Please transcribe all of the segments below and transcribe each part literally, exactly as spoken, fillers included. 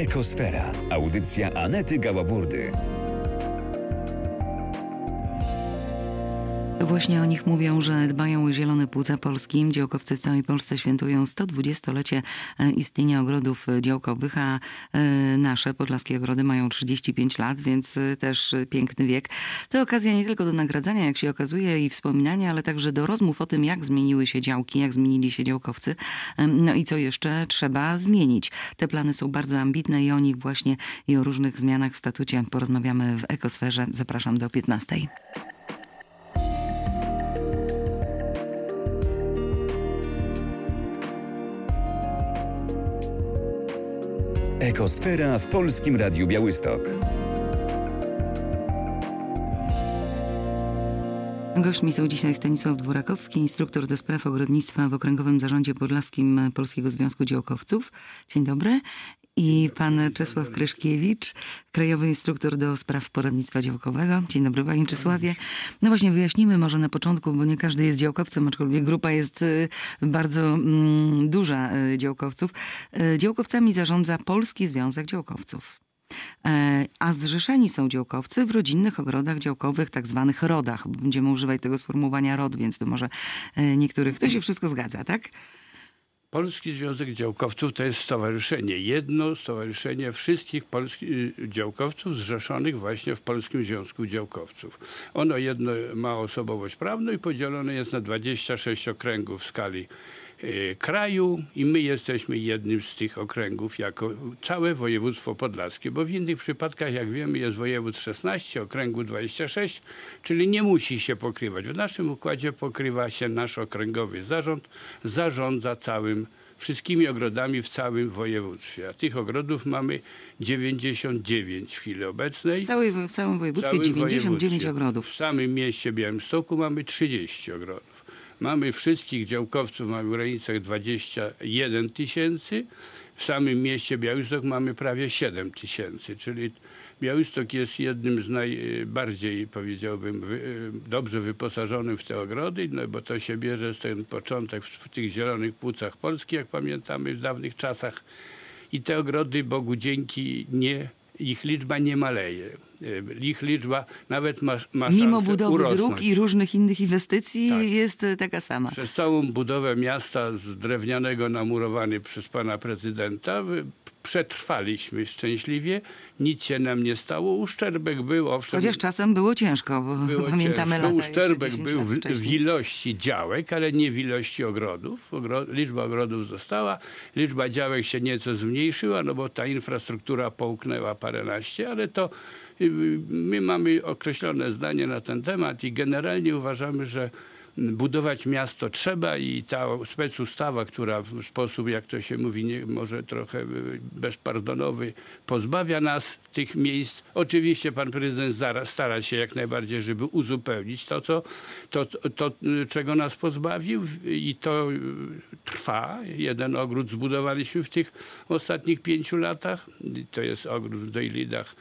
Ekosfera. Audycja Anety Gałaburdy. To właśnie o nich mówią, że dbają o zielone płuca Polski. Działkowcy w całej Polsce świętują sto dwudziestolecie istnienia ogrodów działkowych, a nasze podlaskie ogrody mają trzydzieści pięć lat, więc też piękny wiek. To okazja nie tylko do nagradzania, jak się okazuje, i wspominania, ale także do rozmów o tym, jak zmieniły się działki, jak zmienili się działkowcy, no i co jeszcze trzeba zmienić. Te plany są bardzo ambitne i o nich właśnie i o różnych zmianach w statucie porozmawiamy w Ekosferze. Zapraszam do piętnastej. Ekosfera w Polskim Radiu Białystok. Gośćmi są dzisiaj Stanisław Dworakowski, instruktor do spraw ogrodnictwa w Okręgowym Zarządzie Podlaskim Polskiego Związku Działkowców. Dzień dobry. I pan Czesław Kryszkiewicz, krajowy instruktor do spraw poradnictwa działkowego. Dzień dobry, panie Czesławie. No właśnie, wyjaśnimy może na początku, bo nie każdy jest działkowcem, aczkolwiek grupa jest bardzo mm, duża działkowców. Działkowcami zarządza Polski Związek Działkowców. A zrzeszeni są działkowcy w rodzinnych ogrodach działkowych, tak zwanych rodach. Będziemy używać tego sformułowania rod, więc to może niektórych... To się wszystko zgadza, tak? Polski Związek Działkowców to jest stowarzyszenie, jedno stowarzyszenie wszystkich polskich działkowców zrzeszonych właśnie w Polskim Związku Działkowców. Ono jedno ma osobowość prawną i podzielone jest na dwadzieścia sześć okręgów w skali y, kraju i my jesteśmy jednym z tych okręgów jako całe województwo podlaskie, bo w innych przypadkach, jak wiemy, jest województw szesnaście, okręgu dwadzieścia sześć, czyli nie musi się pokrywać. W naszym układzie pokrywa się nasz okręgowy zarząd, zarządza całym wszystkimi ogrodami w całym województwie. A tych ogrodów mamy dziewięćdziesiąt dziewięć w chwili obecnej. W, całej, w całym województwie całym dziewięćdziesiąt dziewięć województwie. ogrodów. W samym mieście Białymstoku mamy trzydzieści ogrodów. Mamy wszystkich działkowców, mamy w granicach dwadzieścia jeden tysięcy. W samym mieście Białystok mamy prawie siedem tysięcy, czyli Białystok jest jednym z najbardziej, powiedziałbym, wy, dobrze wyposażonym w te ogrody, no bo to się bierze z ten początek w, w tych zielonych płucach Polski, jak pamiętamy w dawnych czasach. I te ogrody, Bogu dzięki, nie, ich liczba nie maleje. Ich liczba nawet ma, ma szansę Mimo budowy urosnąć. dróg i różnych innych inwestycji tak. jest taka sama. Przez całą budowę miasta z drewnianego namurowany przez pana prezydenta przetrwaliśmy szczęśliwie, nic się nam nie stało. Uszczerbek był, owszem. Chociaż czasem było ciężko, bo było pamiętamy ciężko. lata. Uszczerbek był w, w ilości działek, ale nie w ilości ogrodów. Ogro, liczba ogrodów została, liczba działek się nieco zmniejszyła, no bo ta infrastruktura połknęła paręnaście, ale to my mamy określone zdanie na ten temat i generalnie uważamy, że budować miasto trzeba i ta specustawa, która w sposób, jak to się mówi, nie, może trochę bezpardonowy, pozbawia nas tych miejsc. Oczywiście pan prezydent stara, stara się jak najbardziej, żeby uzupełnić to, co, to, to, to, czego nas pozbawił i to trwa. Jeden ogród zbudowaliśmy w tych ostatnich pięciu latach. To jest ogród w Dojlidach.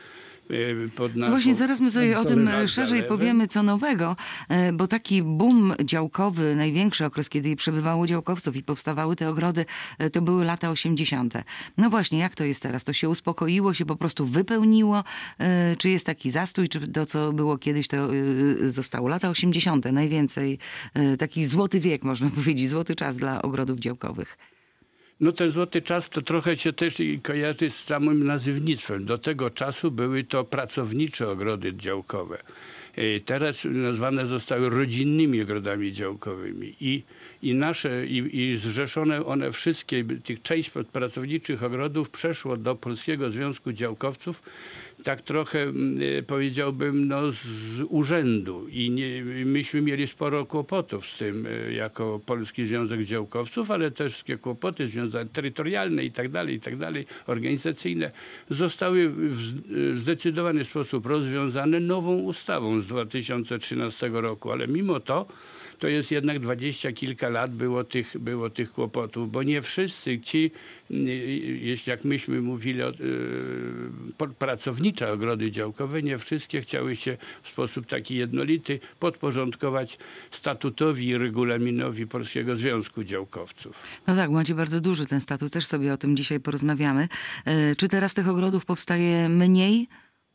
No właśnie, zaraz my sobie o tym szerzej powiemy, co nowego, bo taki boom działkowy, największy okres, kiedy przebywało działkowców i powstawały te ogrody, to były lata osiemdziesiąte. No właśnie, jak to jest teraz? To się uspokoiło, się po prostu wypełniło? Czy jest taki zastój, czy to, co było kiedyś, to zostało? Lata osiemdziesiąte, najwięcej, taki złoty wiek, można powiedzieć, złoty czas dla ogrodów działkowych. No ten złoty czas to trochę się też kojarzy z samym nazywnictwem. Do tego czasu były to pracownicze ogrody działkowe. Teraz nazwane zostały rodzinnymi ogrodami działkowymi i, i nasze, i, i zrzeszone one wszystkie, tych część pracowniczych ogrodów przeszło do Polskiego Związku Działkowców tak trochę powiedziałbym no, z urzędu i nie, myśmy mieli sporo kłopotów z tym jako Polski Związek Działkowców, ale też wszystkie kłopoty związane terytorialne i tak dalej, i tak dalej, organizacyjne zostały w zdecydowany sposób rozwiązane nową ustawą z dwa tysiące trzynastego roku, ale mimo to to jest jednak dwadzieścia kilka lat było tych, było tych kłopotów, bo nie wszyscy ci, jeśli jak myśmy mówili o y, pracownicze ogrody działkowe, nie wszystkie chciały się w sposób taki jednolity podporządkować statutowi i regulaminowi Polskiego Związku Działkowców. No tak, macie bardzo duży ten statut, też sobie o tym dzisiaj porozmawiamy. E, czy teraz tych ogrodów powstaje mniej?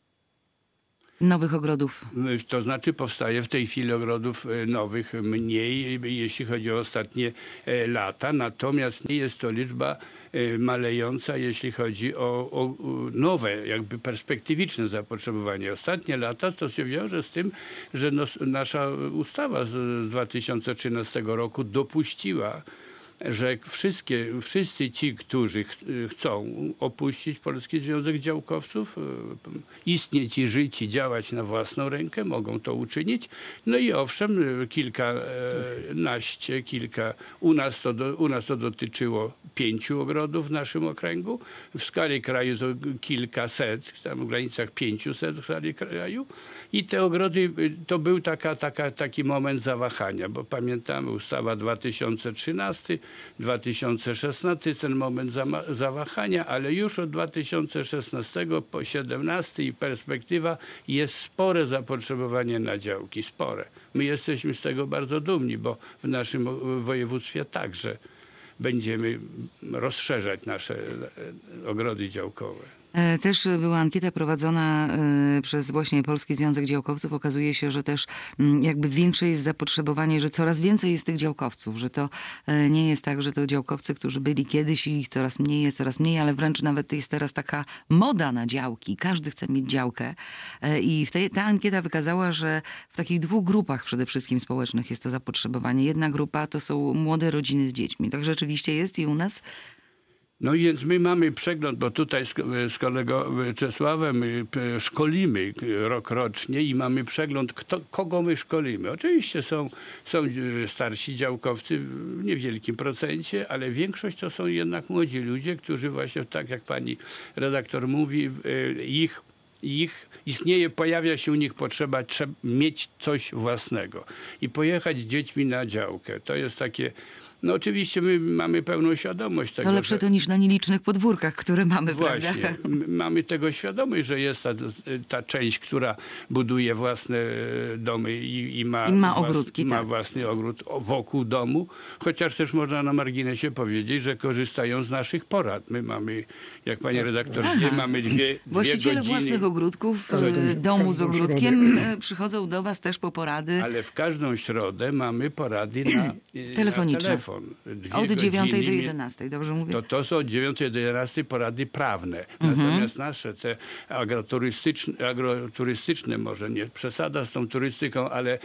Nowych ogrodów? To znaczy powstaje w tej chwili ogrodów nowych mniej, jeśli chodzi o ostatnie lata. Natomiast nie jest to liczba malejąca, jeśli chodzi o, o nowe, jakby perspektywiczne zapotrzebowanie. Ostatnie lata to się wiąże z tym, że nos, nasza ustawa z dwa tysiące trzynastego roku dopuściła, że wszystkie, wszyscy ci, którzy ch chcą opuścić Polski Związek Działkowców, istnieć i żyć i działać na własną rękę, mogą to uczynić. No i owszem, kilkanaście, kilka, u nas to, do, u nas to dotyczyło pięciu ogrodów w naszym okręgu. W skali kraju to kilkaset, tam w granicach pięciuset w skali kraju. I te ogrody, to był taka, taka, taki moment zawahania, bo pamiętamy ustawa dwa tysiące trzynasty, dwa tysiące szesnasty, ten moment zawahania, ale już od dwa tysiące szesnastego po siedemnasty i perspektywa jest spore zapotrzebowanie na działki, spore. My jesteśmy z tego bardzo dumni, bo w naszym województwie także będziemy rozszerzać nasze ogrody działkowe. Też była ankieta prowadzona przez właśnie Polski Związek Działkowców. Okazuje się, że też jakby większe jest zapotrzebowanie, że coraz więcej jest tych działkowców, że to nie jest tak, że to działkowcy, którzy byli kiedyś i ich coraz mniej jest, coraz mniej, ale wręcz nawet jest teraz taka moda na działki. Każdy chce mieć działkę i w tej, ta ankieta wykazała, że w takich dwóch grupach przede wszystkim społecznych jest to zapotrzebowanie. Jedna grupa to są młode rodziny z dziećmi. Tak rzeczywiście jest i u nas. No i więc my mamy przegląd, bo tutaj z, z kolegą Czesławem szkolimy rok rocznie i mamy przegląd, kto, kogo my szkolimy. Oczywiście są, są starsi działkowcy w niewielkim procencie, ale większość to są jednak młodzi ludzie, którzy właśnie, tak jak pani redaktor mówi, ich ich istnieje, pojawia się u nich potrzeba trzeba mieć coś własnego i pojechać z dziećmi na działkę. To jest takie. No oczywiście my mamy pełną świadomość tego, to lepsze że... to niż na nielicznych podwórkach, które mamy, Właśnie. prawda? Mamy tego świadomość, że jest ta, ta część, która buduje własne domy i, i, ma, I ma włas, ogródki, ma tak. własny ogród wokół domu. Chociaż też można na marginesie powiedzieć, że korzystają z naszych porad. My mamy, jak pani redaktor wie, mamy dwie, dwie Właściciele godziny. własnych ogródków, Tak, domu z każdą ogródkiem środę. przychodzą do was też po porady. Ale w każdą środę mamy porady na, Telefoniczne. na telefon. Dwie Od dziewiątej do godziny. jedenastej, dobrze mówię? To, to są od dziewiątej do jedenastej porady prawne. Natomiast nasze te agroturystyczne, agroturystyczne, może nie przesada z tą turystyką, ale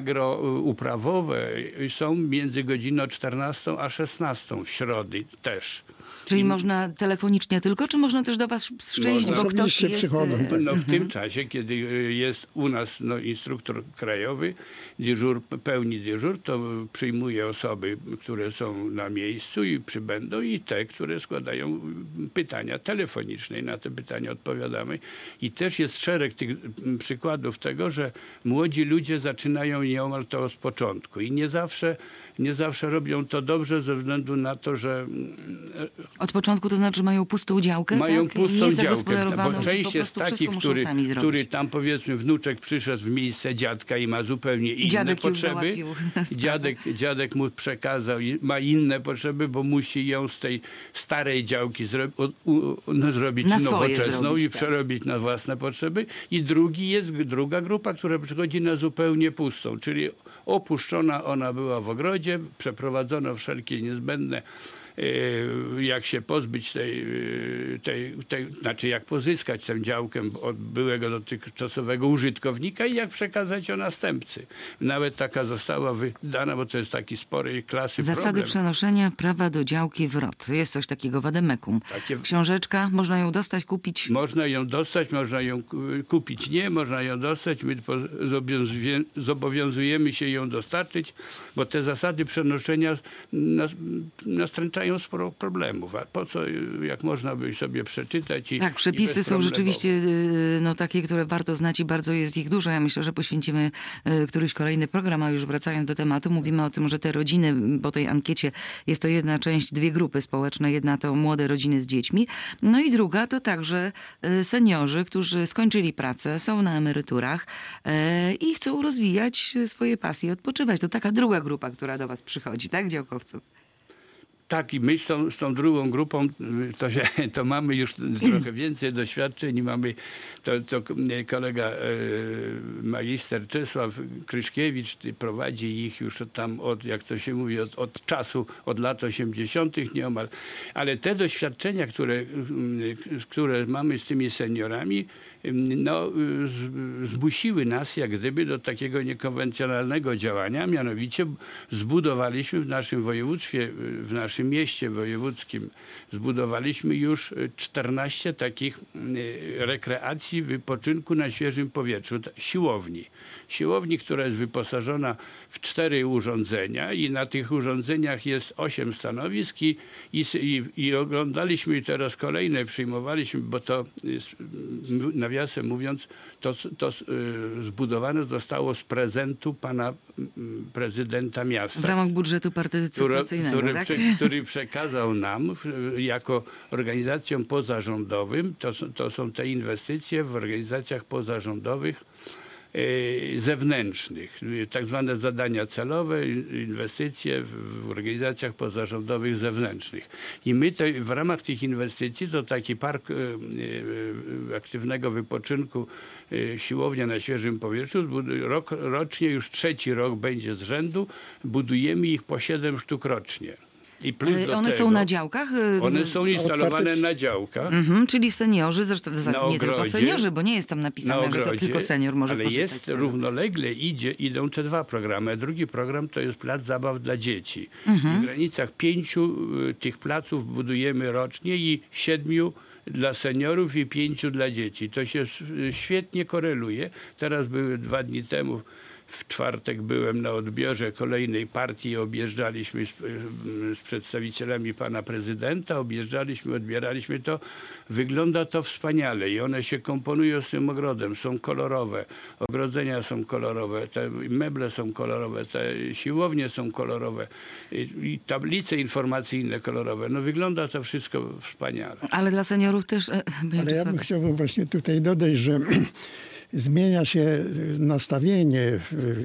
agrouprawowe są między godziną czternastą a szesnastą w środy też. Czyli można telefonicznie tylko, czy można też do was przyjść, Można. bo ktoś Osobiście jest... przychodzą. No w tym czasie, kiedy jest u nas no, instruktor krajowy, dyżur, pełni dyżur, to przyjmuje osoby, które są na miejscu i przybędą i te, które składają pytania telefoniczne i na te pytania odpowiadamy. I też jest szereg tych przykładów tego, że młodzi ludzie zaczynają nieomal to od początku i nie zawsze, nie zawsze robią to dobrze ze względu na to, że Od początku to znaczy mają pustą działkę, mają tak? pustą działkę, bo i część po jest prostu taki, wszystko muszą który, sami zrobić. który tam powiedzmy wnuczek przyszedł w miejsce dziadka i ma zupełnie inne dziadek już potrzeby. załatwił sprawę. Dziadek, dziadek mu przekazał i ma inne potrzeby, bo musi ją z tej starej działki zro, u, u, no, zrobić Na swoje nowoczesną zrobić, i tak. przerobić na własne potrzeby. I drugi jest druga grupa, która przychodzi na zupełnie pustą, czyli opuszczona ona była w ogrodzie, przeprowadzono wszelkie niezbędne, jak się pozbyć tej, tej, tej, znaczy jak pozyskać tę działkę od byłego dotychczasowego użytkownika i jak przekazać ją następcy. Nawet taka została wydana, bo to jest taki sporej klasy Zasady problem. przenoszenia prawa do działki w R O T. Jest coś takiego, wademekum. Takie- Książeczka, można ją dostać, kupić. Można ją dostać, można ją ku- kupić, nie, można ją dostać. My po- zobowiązuje- zobowiązujemy się ją dostarczyć, bo te zasady przenoszenia nas, nastręczają rozwiązają sporo problemów. A po co, jak można by sobie przeczytać i Tak, przepisy i są rzeczywiście y, no, takie, które warto znać i bardzo jest ich dużo. Ja myślę, że poświęcimy y, któryś kolejny program, a już wracając do tematu, mówimy o tym, że te rodziny, po tej ankiecie jest to jedna część, dwie grupy społeczne. Jedna to młode rodziny z dziećmi, no i druga to także y, seniorzy, którzy skończyli pracę, są na emeryturach y, i chcą rozwijać swoje pasje, odpoczywać. To taka druga grupa, która do was przychodzi, tak, działkowców? Tak, i my z tą, z tą drugą grupą to, się, to mamy już trochę więcej doświadczeń i mamy, to, to kolega e, magister Czesław Kryszkiewicz prowadzi ich już tam od, jak to się mówi, od, od czasu, od lat osiemdziesiątych nieomal. Ale te doświadczenia, które, które mamy z tymi seniorami, no, zmusiły nas jak gdyby do takiego niekonwencjonalnego działania, mianowicie zbudowaliśmy w naszym województwie, w naszym mieście wojewódzkim, zbudowaliśmy już czternaście takich rekreacji, wypoczynku na świeżym powietrzu, siłowni. Siłowni, która jest wyposażona w cztery urządzenia i na tych urządzeniach jest osiem stanowisk i, i, i oglądaliśmy teraz kolejne, przyjmowaliśmy, bo to nawiasem mówiąc, to, to zbudowane zostało z prezentu pana prezydenta miasta. W ramach budżetu partycypacyjnego, który, tak? Który, który przekazał nam jako organizacjom pozarządowym, to, to są te inwestycje w organizacjach pozarządowych zewnętrznych, tak zwane zadania celowe, inwestycje w organizacjach pozarządowych zewnętrznych. I my te, w ramach tych inwestycji to taki park aktywnego wypoczynku, siłownia na świeżym powietrzu, rok, rocznie już trzeci rok będzie z rzędu, budujemy ich po siedem sztuk rocznie. I plus do one tego, są na działkach? One są instalowane Otwarte... na działkach. Mhm, czyli seniorzy, zresztą na nie ogrodzie, tylko seniorzy, bo nie jest tam napisane, ogrodzie, że to tylko senior może ale korzystać jest z tego. równolegle idzie, idą te dwa programy. Drugi program to jest plac zabaw dla dzieci. Mhm. W granicach pięciu y, tych placów budujemy rocznie i siedmiu dla seniorów i pięciu dla dzieci. To się y, świetnie koreluje. Teraz były dwa dni temu, w czwartek byłem na odbiorze kolejnej partii, objeżdżaliśmy z, z przedstawicielami pana prezydenta, objeżdżaliśmy, odbieraliśmy to. Wygląda to wspaniale i one się komponują z tym ogrodem, są kolorowe, ogrodzenia są kolorowe, te meble są kolorowe, te siłownie są kolorowe i, i tablice informacyjne kolorowe. No wygląda to wszystko wspaniale. Ale dla seniorów też... E, Ale ja bym chciał właśnie tutaj dodać, że zmienia się nastawienie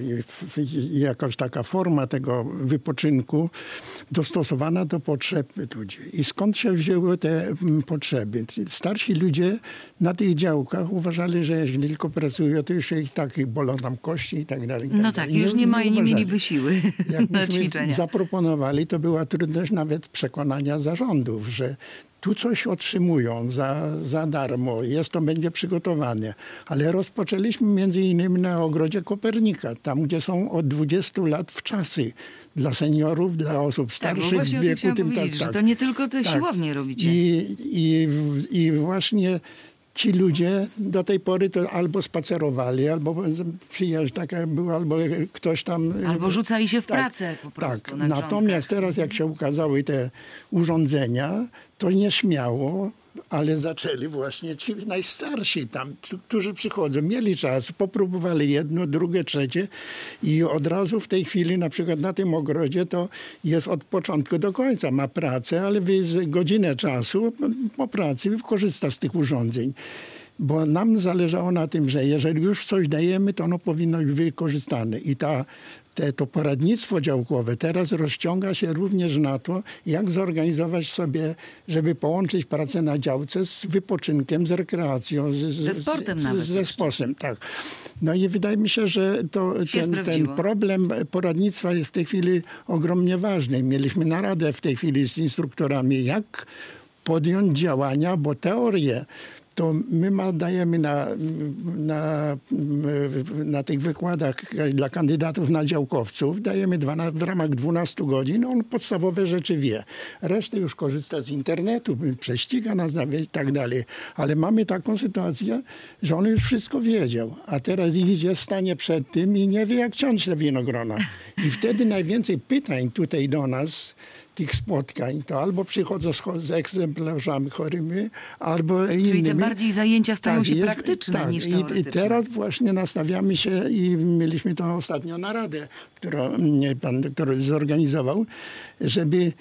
i jakaś taka forma tego wypoczynku dostosowana do potrzeb ludzi. I skąd się wzięły te potrzeby? Starsi ludzie na tych działkach uważali, że jeśli tylko pracują, to już ich tak bolą tam kości i tak dalej. I tak no tak, już nie, nie, ma, nie mieliby siły na ćwiczenia. Zaproponowali, to była trudność nawet przekonania zarządów, że tu coś otrzymują za, za darmo, jest to będzie przygotowane. Ale rozpoczęliśmy między innymi na Ogrodzie Kopernika, tam gdzie są od dwudziestu lat wczasy dla seniorów, dla osób starszych tak, w wieku. Tym tak, tak, że to nie tylko te tak. siłownie robicie. I, i, I właśnie ci ludzie do tej pory to albo spacerowali, albo przyjaźń taka była, albo ktoś tam... Albo rzucali się w tak, pracę po prostu. Tak. Na Natomiast teraz jak się ukazały te urządzenia, to nieśmiało, ale zaczęli właśnie ci najstarsi tam, którzy przychodzą, mieli czas, popróbowali jedno, drugie, trzecie i od razu w tej chwili na przykład na tym ogrodzie to jest od początku do końca, ma pracę, ale godzinę czasu po pracy korzysta z tych urządzeń. Bo nam zależało na tym, że jeżeli już coś dajemy, to ono powinno być wykorzystane. I ta, te, to poradnictwo działkowe teraz rozciąga się również na to, jak zorganizować sobie, żeby połączyć pracę na działce z wypoczynkiem, z rekreacją, z, ze sportem z, nawet. Ze sportem, tak. No i wydaje mi się, że to, ten, ten problem poradnictwa jest w tej chwili ogromnie ważny. Mieliśmy naradę w tej chwili z instruktorami, jak podjąć działania, bo teorie to my ma, dajemy na, na, na tych wykładach dla kandydatów na działkowców, dajemy dwa, w ramach dwunastu godzin, on podstawowe rzeczy wie. Resztę już korzysta z internetu, prześciga nas i tak dalej. Ale mamy taką sytuację, że on już wszystko wiedział, a teraz idzie, stanie przed tym i nie wie, jak ciąć te winogrona. I wtedy najwięcej pytań tutaj do nas tych spotkań, to albo przychodzą z, z egzemplarzami chorymi, albo Czyli innymi. te bardziej zajęcia stają Tak, się jest- praktyczne tak, niż i, teoretyczne. I teraz właśnie nastawiamy się i mieliśmy to ostatnio naradę, którą mnie pan doktor zorganizował, żeby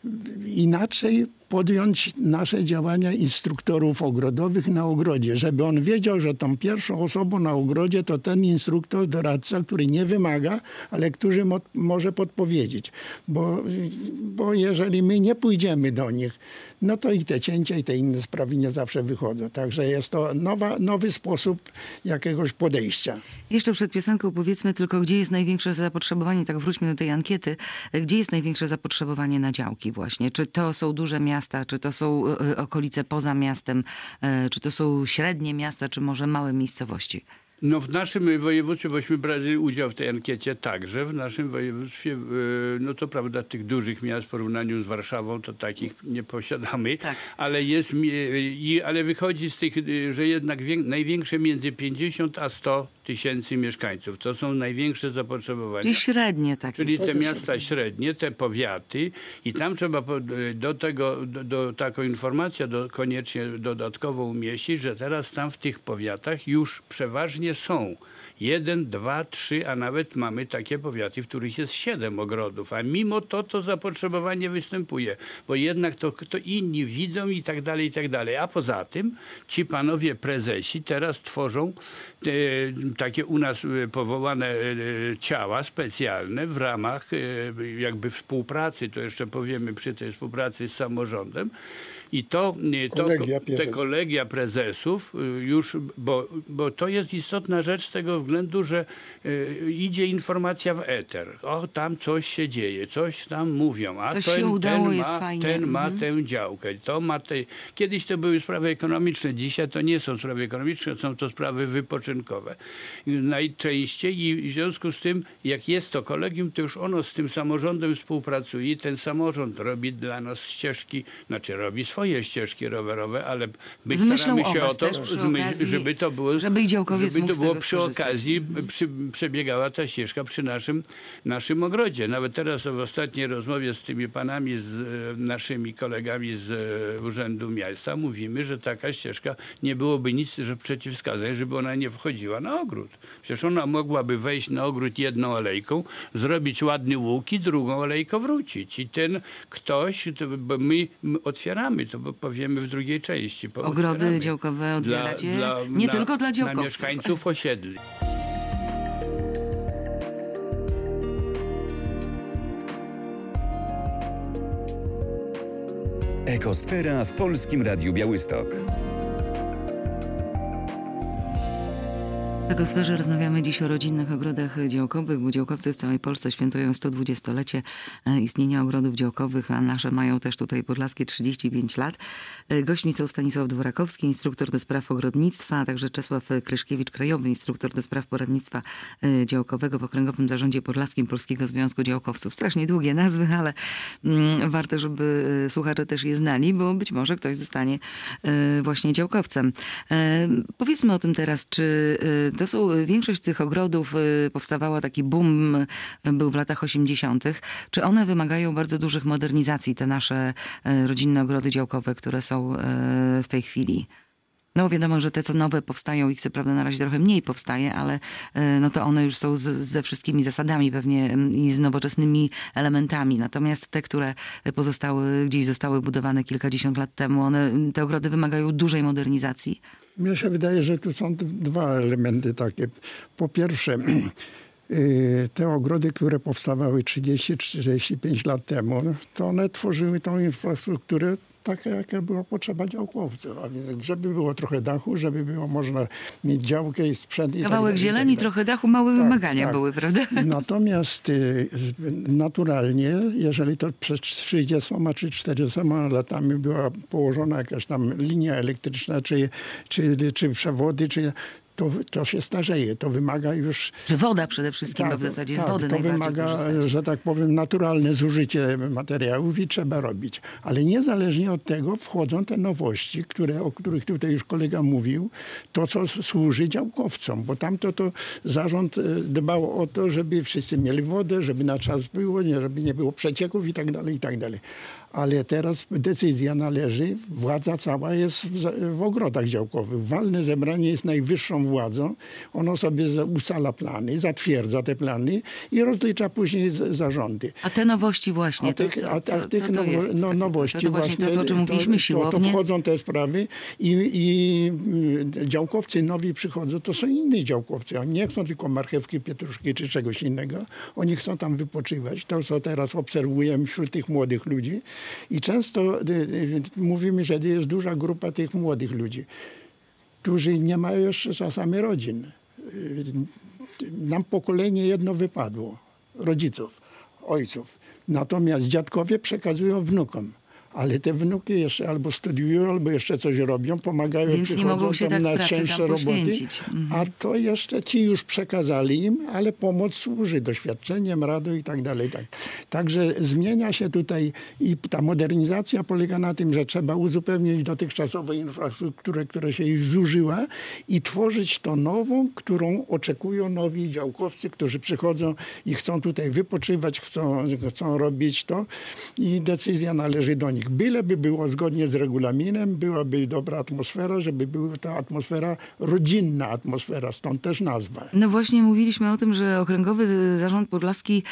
inaczej podjąć nasze działania instruktorów ogrodowych na ogrodzie, żeby on wiedział, że tą pierwszą osobą na ogrodzie to ten instruktor, doradca, który nie wymaga, ale który mo- może podpowiedzieć. Bo, bo jeżeli my nie pójdziemy do nich, no to i te cięcia, i te inne sprawy nie zawsze wychodzą. Także jest to nowa, nowy sposób jakiegoś podejścia. Jeszcze przed piosenką powiedzmy tylko, gdzie jest największe zapotrzebowanie, tak wróćmy do tej ankiety, gdzie jest największe zapotrzebowanie na działki właśnie? Czy to są duże miasta, czy to są e, okolice poza miastem, e, czy to są średnie miasta, czy może małe miejscowości? No w naszym województwie, bośmy brali udział w tej ankiecie także, w naszym województwie, no to prawda, tych dużych miast w porównaniu z Warszawą, to takich nie posiadamy, Tak. ale jest, i- ale wychodzi z tych, że jednak wię- największe między pięćdziesiąt a sto tysięcy mieszkańców. To są największe zapotrzebowania. Czyli średnie takie. Czyli te miasta średnie, te powiaty i tam trzeba po- do tego, do, do taką informację do, koniecznie dodatkowo umieścić, że teraz tam w tych powiatach już przeważnie są jeden, dwa, trzy, a nawet mamy takie powiaty, w których jest siedem ogrodów, a mimo to to zapotrzebowanie występuje, bo jednak to, to inni widzą i tak dalej, i tak dalej. A poza tym ci panowie prezesi teraz tworzą e, takie u nas e, powołane e, ciała specjalne w ramach e, jakby współpracy, to jeszcze powiemy przy tej współpracy z samorządem. I to, e, to Kolegia te prezesów. kolegia prezesów y, już, bo, bo to jest istotna rzecz z tego względu, że y, idzie informacja w eter. O, tam coś się dzieje, coś tam mówią, a Coś ten, się udało, ten, jest ma, fajnie. ten ma Mhm. tę działkę, to ma te... Kiedyś to były sprawy ekonomiczne, dzisiaj to nie są sprawy ekonomiczne, są to sprawy wypoczynkowe. I najczęściej i w związku z tym, jak jest to kolegium, to już ono z tym samorządem współpracuje i ten samorząd robi dla nas ścieżki, znaczy robi swoje ścieżki rowerowe, ale my Z myślą staramy się o o was to, też przy zmy- okazji, żeby to było, żeby i działkowiec żeby mógł to z było tego przy skorzystać. okazji, przy, przebiegała ta ścieżka przy naszym, naszym ogrodzie. Nawet teraz w ostatniej rozmowie z tymi panami, z e, naszymi kolegami z e, Urzędu Miasta mówimy, że taka ścieżka nie byłoby nic, że przeciwwskazań, żeby ona nie wchodziła na ogród. Przecież ona mogłaby wejść na ogród jedną alejką, zrobić ładny łuk i drugą alejką wrócić. I ten ktoś, to, bo my, my otwieramy to, bo powiemy w drugiej części. bo Ogrody otwieramy. działkowe otwieracie Dla- nie na- tylko dla Dla działkowców. mieszkańców osiedli. Ekosfera w Polskim Radiu Białystok. W Ekosferze rozmawiamy dziś o rodzinnych ogrodach działkowych, bo działkowcy w całej Polsce świętują sto dwudziestolecie istnienia ogrodów działkowych, a nasze mają też tutaj podlaskie trzydzieści pięć lat. Gośćmi są Stanisław Dworakowski, instruktor do spraw ogrodnictwa, a także Czesław Kryszkiewicz, krajowy instruktor do spraw poradnictwa działkowego w Okręgowym Zarządzie Podlaskim Polskiego Związku Działkowców. Strasznie długie nazwy, ale mm, warto, żeby słuchacze też je znali, bo być może ktoś zostanie e, właśnie działkowcem. E, powiedzmy o tym teraz, czy e, to są, większość tych ogrodów y, powstawała, taki boom y, był w latach osiemdziesiątych. Czy one wymagają bardzo dużych modernizacji, te nasze y, rodzinne ogrody działkowe, które są y, w tej chwili? No wiadomo, że te co nowe powstają, ich co prawda na razie trochę mniej powstaje, ale y, no to one już są z, ze wszystkimi zasadami pewnie y, i z nowoczesnymi elementami. Natomiast te, które pozostały, gdzieś zostały budowane kilkadziesiąt lat temu, one, te ogrody wymagają dużej modernizacji. Mnie się wydaje, że tu są d- dwa elementy takie. Po pierwsze, y, te ogrody, które powstawały trzydzieści czterdzieści pięć lat temu, to one tworzyły tą infrastrukturę taka, jaka była potrzeba działkowców. A więc, żeby było trochę dachu, żeby było można mieć działkę i sprzęt. I Kawałek tak dalej, zieleni, i tak dalej. trochę dachu, małe Tak, wymagania tak. były, prawda? Natomiast y, naturalnie, jeżeli to przed trzydziestoma czy czterdziestoma latami była położona jakaś tam linia elektryczna, czy, czy, czy przewody, czy, to, to się starzeje. To wymaga już... Że woda przede wszystkim, bo w zasadzie tak, z wody to najbardziej wymaga, korzystać. że tak powiem, naturalne zużycie materiałów i trzeba robić. Ale niezależnie od tego wchodzą te nowości, które, o których tutaj już kolega mówił, to co służy działkowcom, bo tamto to zarząd dbał o to, żeby wszyscy mieli wodę, żeby na czas było, nie, żeby nie było przecieków i tak dalej, i tak dalej. Ale teraz decyzja należy, władza cała jest w, w ogrodach działkowych. Walne zebranie jest najwyższą władzą. Ono sobie usala plany, zatwierdza te plany i rozlicza później z, zarządy. A te nowości właśnie, A tych, to, co, a, a co, tych co to nowo, jest? no, Takie, nowości to, to właśnie, właśnie, to, o czym mówiliśmy, to, siłownie. to wchodzą te sprawy i, i y, działkowcy nowi przychodzą, to są inni działkowcy. Oni nie chcą tylko marchewki, pietruszki czy czegoś innego. Oni chcą tam wypoczywać. To, co teraz obserwujemy wśród tych młodych ludzi. I często y, y, mówimy, że jest duża grupa tych młodych ludzi, którzy nie mają jeszcze czasami rodzin. Y, nam pokolenie jedno wypadło. Rodziców, ojców. Natomiast dziadkowie przekazują wnukom. Ale te wnuki jeszcze albo studiują, albo jeszcze coś robią, pomagają, Więc nie przychodzą mogą się tam tak na pracy cięższe tam roboty. poświęcić. Mhm. A to jeszcze ci już przekazali im, ale pomoc służy doświadczeniem, radą i tak dalej. Tak. Także zmienia się tutaj i ta modernizacja polega na tym, że trzeba uzupełnić dotychczasową infrastrukturę, która się już zużyła i tworzyć to nową, którą oczekują nowi działkowcy, którzy przychodzą i chcą tutaj wypoczywać, chcą, chcą robić to i decyzja należy do nich. Byleby było zgodnie z regulaminem, byłaby dobra atmosfera, żeby była ta atmosfera, rodzinna atmosfera, stąd też nazwa. No właśnie mówiliśmy o tym, że Okręgowy Zarząd Podlaski,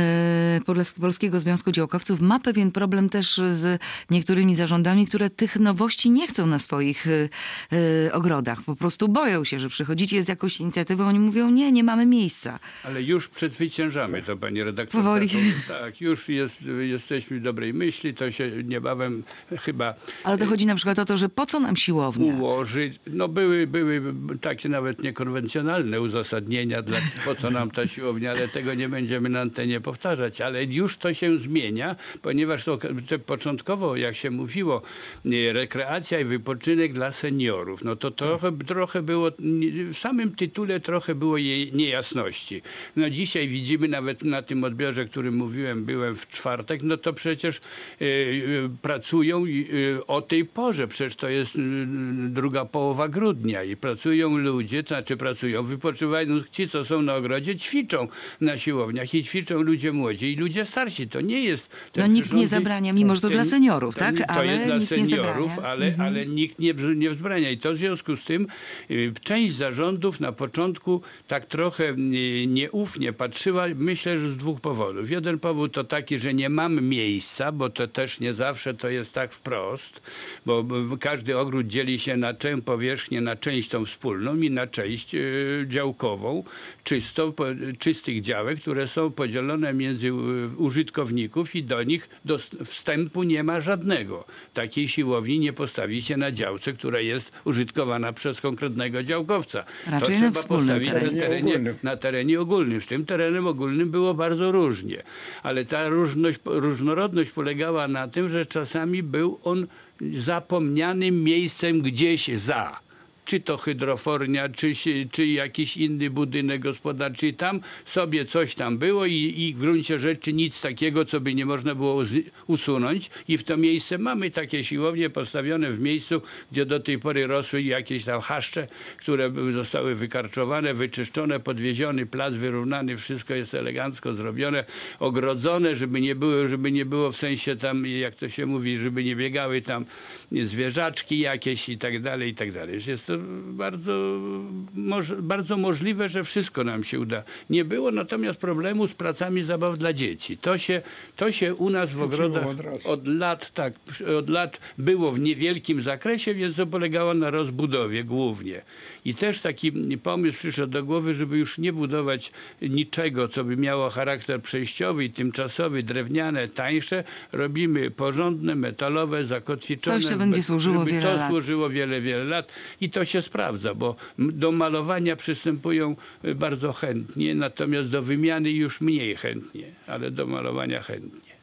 e, Podlaski Polskiego Związku Działkowców ma pewien problem też z niektórymi zarządami, które tych nowości nie chcą na swoich e, e, ogrodach. Po prostu boją się, że przychodzicie z jakąś inicjatywą, oni mówią, nie, nie mamy miejsca. Ale już przezwyciężamy to, pani redaktor. Powoli. Tak, już jest, jesteśmy w dobrej myśli, to się niebawem chyba... Ale to chodzi na przykład o to, że po co nam siłownia? Ułoży. No były, były takie nawet niekonwencjonalne uzasadnienia, dla, po co nam ta siłownia, ale tego nie będziemy na antenie powtarzać. Ale już to się zmienia, ponieważ to, to początkowo, jak się mówiło, nie, rekreacja i wypoczynek dla seniorów, no to trochę, trochę było, w samym tytule trochę było jej niejasności. No dzisiaj widzimy nawet na tym odbiorze, którym mówiłem, byłem w czwartek, no to przecież y, y, pracują y, o tej porze, przecież to jest y, druga połowa grudnia i pracują ludzie, to znaczy pracują, wypoczywają, no, ci co są na ogrodzie ćwiczą na siłowniach i ćwiczą ludzie młodzi i ludzie starsi. To nie jest... No nikt nie zabrania, mimo że to ten, dla seniorów, to, tak? To ale jest dla nikt seniorów, nie ale, mhm. ale nikt nie, nie wzbrania. I to w związku z tym y, część zarządów na początku tak trochę y, nieufnie patrzyła, myślę, że z dwóch powodów. Jeden powód to taki, że nie mamy miejsca, bo to też nie zawsze to jest tak wprost, bo, bo każdy ogród dzieli się na tę powierzchnię, na część tą wspólną i na część y, działkową, czysto, po, czystych działek, które są podzielone między y, użytkowników i do nich do, wstępu nie ma żadnego. Takiej siłowni nie postawi się na działce, która jest użytkowana przez konkretnego działkowca. Raczej to na trzeba wspólnym postawić terenie. na terenie, ogólnym. na terenie ogólnym. Z tym terenem ogólnym było bardzo różnie. Ale ta różność, różnorodność polegała na tym, że czasami był on zapomnianym miejscem gdzieś za. Czy to hydrofornia, czy, czy jakiś inny budynek gospodarczy. Tam sobie coś tam było i, i w gruncie rzeczy nic takiego, co by nie można było z, usunąć. I w to miejsce mamy takie siłownie postawione w miejscu, gdzie do tej pory rosły jakieś tam chaszcze, które zostały wykarczowane, wyczyszczone, podwieziony plac wyrównany, wszystko jest elegancko zrobione, ogrodzone, żeby nie było, żeby nie było w sensie tam, jak to się mówi, żeby nie biegały tam zwierzaczki jakieś i tak dalej, i tak dalej. Jest to bardzo, moż, bardzo możliwe, że wszystko nam się uda. Nie było natomiast problemu z placami zabaw dla dzieci. To się, to się u nas w ogrodach od, od lat, tak, od lat było w niewielkim zakresie, więc to polegało na rozbudowie głównie. I też taki pomysł przyszedł do głowy, żeby już nie budować niczego, co by miało charakter przejściowy i tymczasowy, drewniane, tańsze. Robimy porządne, metalowe, zakotwiczone. Coś, co będzie służyło żeby wiele to lat. służyło wiele, wiele lat. I to się sprawdza, bo do malowania przystępują bardzo chętnie, natomiast do wymiany już mniej chętnie, ale do malowania chętnie.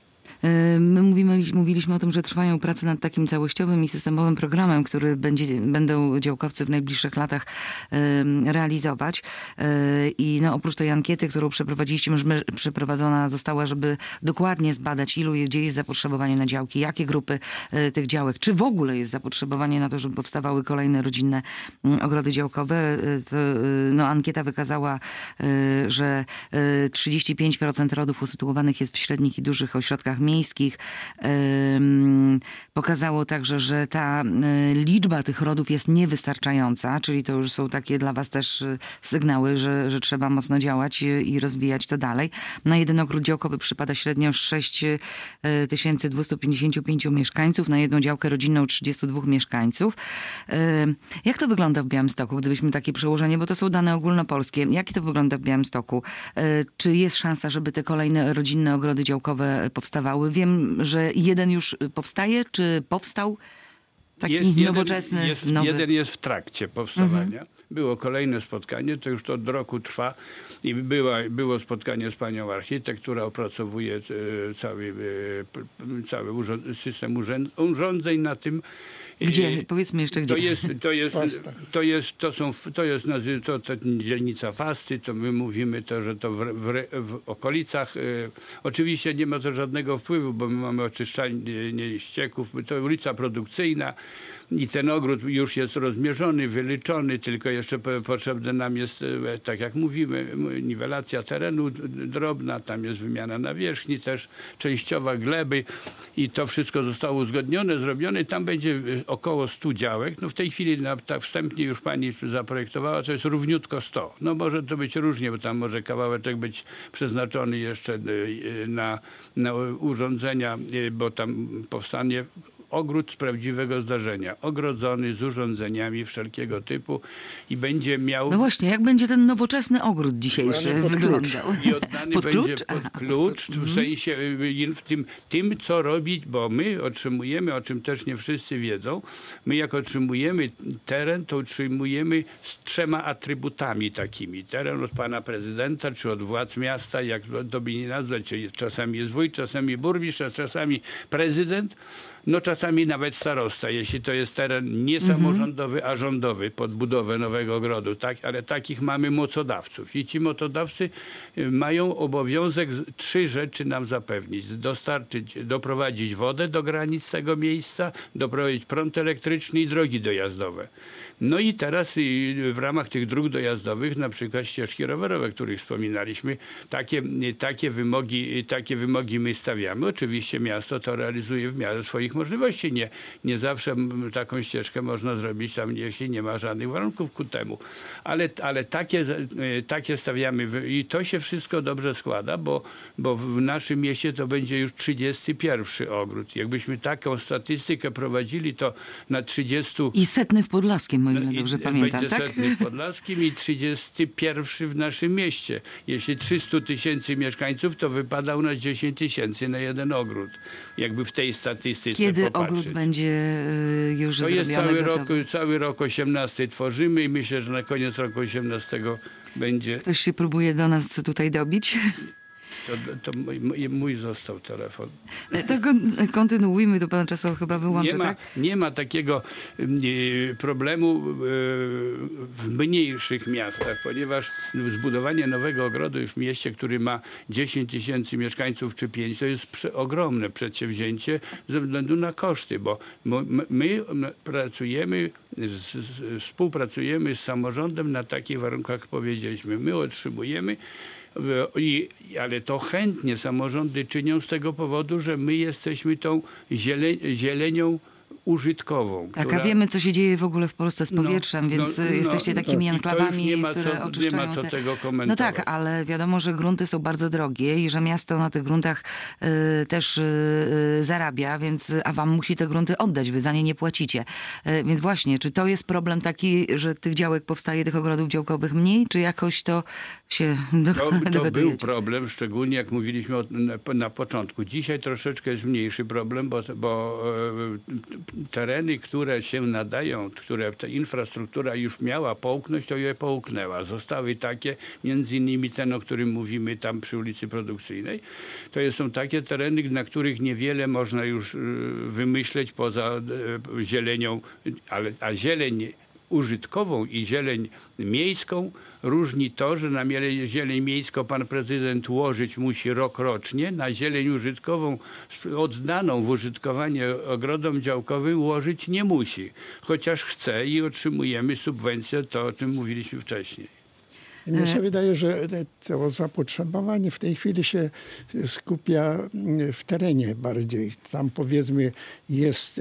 My mówimy, mówiliśmy o tym, że trwają prace nad takim całościowym i systemowym programem, który będzie, będą działkowcy w najbliższych latach realizować. I no, oprócz tej ankiety, którą przeprowadziliśmy, przeprowadzona została, żeby dokładnie zbadać, ilu jest, gdzie jest zapotrzebowanie na działki, jakie grupy tych działek, czy w ogóle jest zapotrzebowanie na to, żeby powstawały kolejne rodzinne ogrody działkowe. To, no, ankieta wykazała, że trzydzieści pięć procent rodów usytuowanych jest w średnich i dużych ośrodkach miejskich. Pokazało także, że ta liczba tych rodów jest niewystarczająca, czyli to już są takie dla was też sygnały, że, że trzeba mocno działać i rozwijać to dalej. Na jeden ogród działkowy przypada średnio sześć tysięcy dwieście pięćdziesiąt pięć mieszkańców, na jedną działkę rodzinną trzydziestu dwóch mieszkańców. Jak to wygląda w Białymstoku, gdybyśmy takie przełożenie, bo to są dane ogólnopolskie. Jak to wygląda w Białymstoku? Czy jest szansa, żeby te kolejne rodzinne ogrody działkowe powstawały? Wiem, że jeden już powstaje, czy powstał? Taki jest nowoczesny, jeden, jest, nowy. Jeden jest w trakcie powstawania. Mhm. Było kolejne spotkanie, to już to od roku trwa i była, było spotkanie z panią architekt, która opracowuje cały, cały urząd, system urządzeń na tym. Gdzie? Powiedzmy jeszcze gdzie. To jest, to jest, to jest, to są, to jest to, to dzielnica Fasty, to my mówimy to, że to w, w, w okolicach. Y, oczywiście nie ma to żadnego wpływu, bo my mamy oczyszczalnię ścieków, to ulica Produkcyjna i ten ogród już jest rozmierzony, wyleczony, tylko jeszcze potrzebne nam jest, tak jak mówimy, niwelacja terenu drobna, tam jest wymiana nawierzchni też częściowa, gleby i to wszystko zostało uzgodnione, zrobione. Tam będzie około stu działek. No w tej chwili na, tak wstępnie już pani zaprojektowała, to jest równiutko sto. No może to być różnie, bo tam może kawałeczek być przeznaczony jeszcze na, na urządzenia, bo tam powstanie ogród z prawdziwego zdarzenia, ogrodzony z urządzeniami wszelkiego typu i będzie miał... No właśnie, jak będzie ten nowoczesny ogród dzisiejszy wyglądał? I oddany pod będzie klucz? pod klucz, w sensie w tym, tym, co robić, bo my otrzymujemy, o czym też nie wszyscy wiedzą, my jak otrzymujemy teren, to otrzymujemy z trzema atrybutami takimi. Teren od pana prezydenta, czy od władz miasta, jak to by nie nazwać, czasami jest wójt, czasami burmistrz, a czasami prezydent. No czasami nawet starosta, jeśli to jest teren nie samorządowy, a rządowy pod budowę nowego ogrodu, tak? Ale takich mamy mocodawców i ci mocodawcy mają obowiązek trzy rzeczy nam zapewnić. Dostarczyć, doprowadzić wodę do granic tego miejsca, doprowadzić prąd elektryczny i drogi dojazdowe. No i teraz w ramach tych dróg dojazdowych, na przykład ścieżki rowerowe, o których wspominaliśmy, takie, takie, wymogi, takie wymogi my stawiamy. Oczywiście miasto to realizuje w miarę swoich możliwości. Nie, nie zawsze taką ścieżkę można zrobić tam, jeśli nie ma żadnych warunków ku temu. Ale, ale takie, takie stawiamy i to się wszystko dobrze składa, bo, bo w naszym mieście to będzie już trzydziesty pierwszy ogród. Jakbyśmy taką statystykę prowadzili, to na trzydziestu... I setny w Podlaskim, o ile dobrze I pamiętam, będzie tak? setny w Podlaskim i trzydziesty pierwszy w naszym mieście. Jeśli trzysta tysięcy mieszkańców, to wypada u nas dziesięć tysięcy na jeden ogród. Jakby w tej statystyce Kiedy popatrzeć. ogród będzie już To zrobiony, jest cały rok, gotowy? cały rok osiemnasty tworzymy i myślę, że na koniec roku osiemnastego będzie... Ktoś się próbuje do nas tutaj dobić? To, to mój, mój został telefon. To kon- kontynuujmy, to pan Czesław chyba wyłączy, Nie ma, tak? nie ma takiego y, problemu y, w mniejszych miastach, ponieważ zbudowanie nowego ogrodu w mieście, który ma dziesięć tysięcy mieszkańców czy pięć, to jest prze, ogromne przedsięwzięcie ze względu na koszty, bo my, my pracujemy, z, z, współpracujemy z samorządem na takich warunkach, jak powiedzieliśmy. My otrzymujemy I, ale to chętnie samorządy czynią z tego powodu, że my jesteśmy tą ziele, zielenią użytkową. Tak, która... a wiemy, co się dzieje w ogóle w Polsce z powietrzem, no, więc no, jesteście no, takimi tak. enklawami, nie ma które co, oczyszczają nie ma co te... tego komentować. No tak, ale wiadomo, że grunty są bardzo drogie i że miasto na tych gruntach y, też y, y, zarabia, więc a wam musi te grunty oddać, wy za nie nie płacicie. Y, więc właśnie, czy to jest problem taki, że tych działek powstaje, tych ogrodów działkowych mniej, czy jakoś to się dogadujecie? To, to był problem, szczególnie jak mówiliśmy o, na, na początku. Dzisiaj troszeczkę jest mniejszy problem, bo, bo tereny, które się nadają, które ta infrastruktura już miała połknąć, to je połknęła. Zostały takie, między innymi ten, o którym mówimy tam przy ulicy Produkcyjnej. To są takie tereny, na których niewiele można już wymyśleć poza zielenią, ale, a zieleń użytkową i zieleń miejską różni to, że na zieleń miejską pan prezydent łożyć musi rok rocznie, na zieleń użytkową oddaną w użytkowanie ogrodom działkowym łożyć nie musi, chociaż chce i otrzymujemy subwencję, to o czym mówiliśmy wcześniej. Mnie się wydaje, że to zapotrzebowanie w tej chwili się skupia w terenie bardziej. Tam powiedzmy jest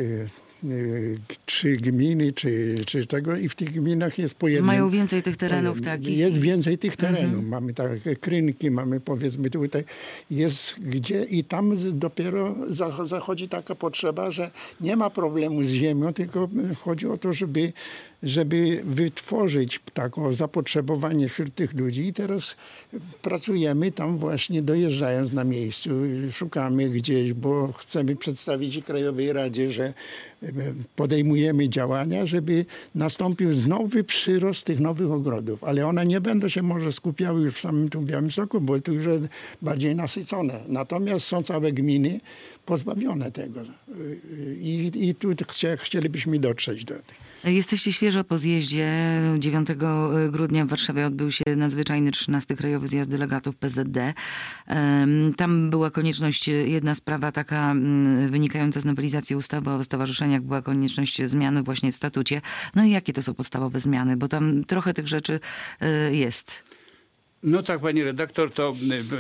trzy gminy, czy, czy tego i w tych gminach jest po jednym. Mają więcej tych terenów takich. Jest więcej tych terenów. Mhm. Mamy takie Krynki, mamy powiedzmy tutaj, jest gdzie i tam dopiero zachodzi taka potrzeba, że nie ma problemu z ziemią, tylko chodzi o to, żeby żeby wytworzyć takie zapotrzebowanie wśród tych ludzi. I teraz pracujemy tam właśnie, dojeżdżając na miejscu, szukamy gdzieś, bo chcemy przedstawić i Krajowej Radzie, że podejmujemy działania, żeby nastąpił znowu przyrost tych nowych ogrodów. Ale one nie będą się może skupiały już w samym tu Białymstoku, bo tu już jest bardziej nasycone. Natomiast są całe gminy pozbawione tego. I, i tu chcielibyśmy dotrzeć do tych. Jesteście świeżo po zjeździe. dziewiątego grudnia w Warszawie odbył się nadzwyczajny trzynasty Krajowy Zjazd Delegatów P Z D. Tam była konieczność, jedna sprawa taka wynikająca z nowelizacji ustawy o stowarzyszeniach, była konieczność zmiany właśnie w statucie. No i jakie to są podstawowe zmiany? Bo tam trochę tych rzeczy jest. No tak, pani redaktor, to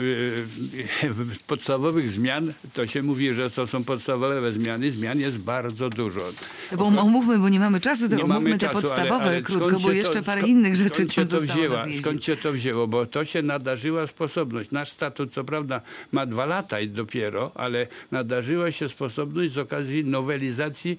w podstawowych zmian to się mówi, że to są podstawowe zmiany. Zmian jest bardzo dużo. Bo omówmy, bo nie mamy czasu, to nie omówmy mamy te czasu, podstawowe ale, ale krótko, bo jeszcze to, parę skąd, innych rzeczy skąd się tam to zostało wzięła, na Skąd się to wzięło? Bo to się nadarzyła sposobność. Nasz statut co prawda ma dwa lata dopiero, ale nadarzyła się sposobność z okazji nowelizacji